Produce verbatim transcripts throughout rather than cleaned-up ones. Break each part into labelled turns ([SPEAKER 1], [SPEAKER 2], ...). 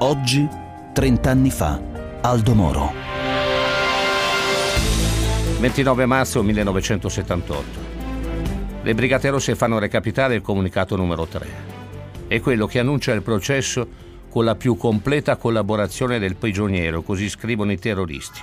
[SPEAKER 1] Oggi, trent'anni fa, Aldo Moro.
[SPEAKER 2] ventinove marzo millenovecentosettantotto. Le Brigate Rosse fanno recapitare il comunicato numero tre. È quello che annuncia il processo con la più completa collaborazione del prigioniero, così scrivono i terroristi.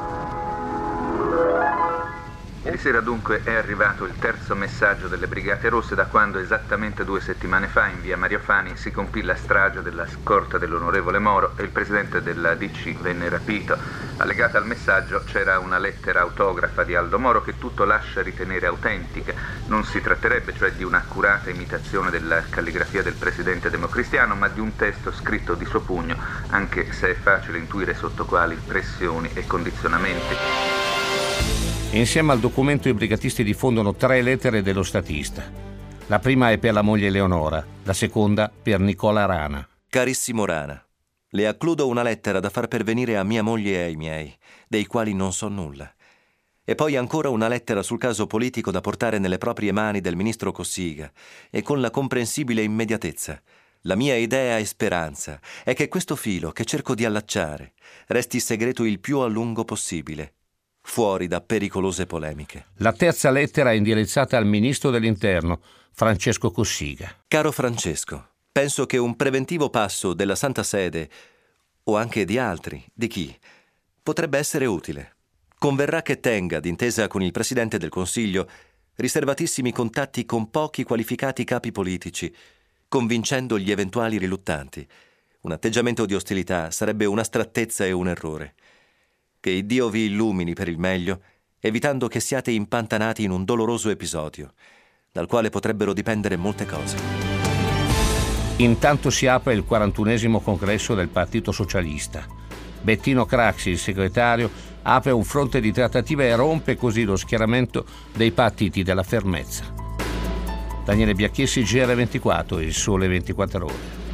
[SPEAKER 3] Ieri sera dunque è arrivato il terzo messaggio delle Brigate Rosse da quando esattamente due settimane fa in via Mario Fani si compì la strage della scorta dell'onorevole Moro e il presidente della D C venne rapito. Allegata al messaggio c'era una lettera autografa di Aldo Moro che tutto lascia ritenere autentica. Non si tratterebbe cioè di un'accurata imitazione della calligrafia del presidente democristiano, ma di un testo scritto di suo pugno, anche se è facile intuire sotto quali pressioni e condizionamenti.
[SPEAKER 2] Insieme al documento i brigatisti diffondono tre lettere dello statista. La prima è per la moglie Eleonora, la seconda per Nicola Rana.
[SPEAKER 4] Carissimo Rana, le accludo una lettera da far pervenire a mia moglie e ai miei, dei quali non so nulla. E poi ancora una lettera sul caso politico da portare nelle proprie mani del ministro Cossiga, e con la comprensibile immediatezza. La mia idea e speranza è che questo filo che cerco di allacciare resti segreto il più a lungo possibile, fuori da pericolose polemiche.
[SPEAKER 2] La terza lettera è indirizzata al ministro dell'Interno, Francesco Cossiga.
[SPEAKER 4] Caro Francesco, penso che un preventivo passo della Santa Sede, o anche di altri, di chi, potrebbe essere utile. Converrà che tenga, d'intesa con il Presidente del Consiglio, riservatissimi contatti con pochi qualificati capi politici, convincendo gli eventuali riluttanti. Un atteggiamento di ostilità sarebbe un'astrattezza e un errore. Che Dio vi illumini per il meglio, evitando che siate impantanati in un doloroso episodio, dal quale potrebbero dipendere molte cose.
[SPEAKER 2] Intanto si apre il quarantunesimo congresso del Partito Socialista. Bettino Craxi, il segretario, apre un fronte di trattative e rompe così lo schieramento dei partiti della fermezza. Daniele Biacchessi, G R ventiquattro, Il Sole ventiquattro Ore.